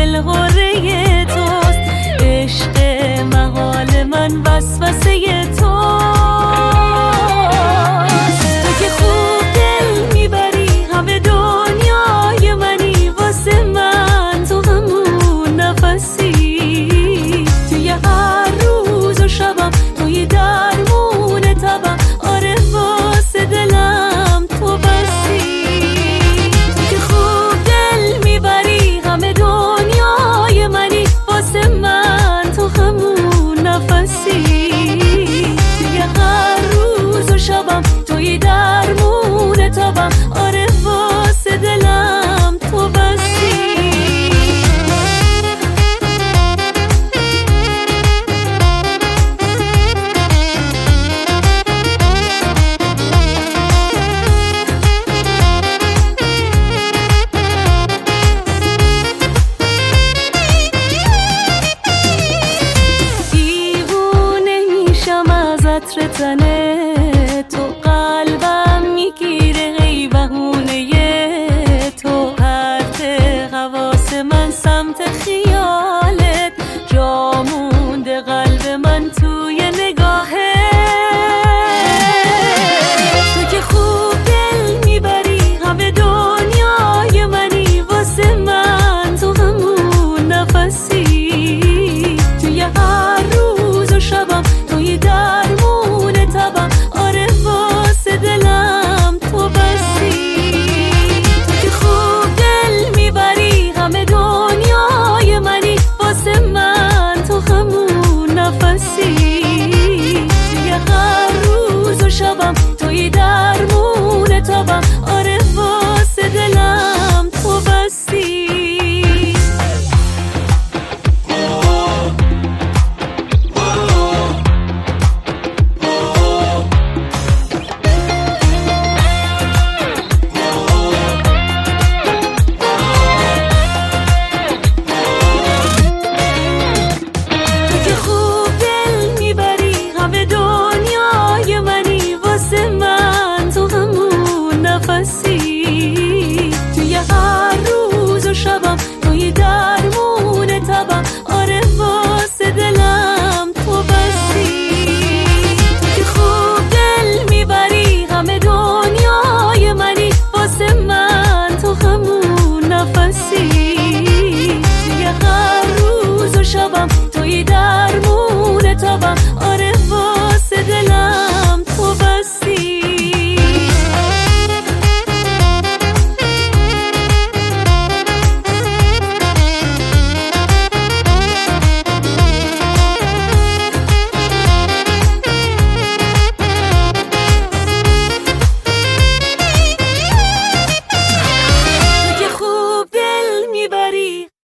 دل غره توست، عشق محال من وسوسه توست. تو که خوب دل میبری همه دنیای منی، واسه من تو همون نفسی، توی هر روز و شبم توی درمون تبم، آره واسه دلم تو بسی. تو که خوب دل میبری همه دنیای منی، واسه من تو همون نفسی، توی هر روز و شبم توی درمون تبم، آره واسه دلم تو بسی. عطر تنه تو، قلبم میگیره ای بهونه تو، پرت حواس من سمت خیلی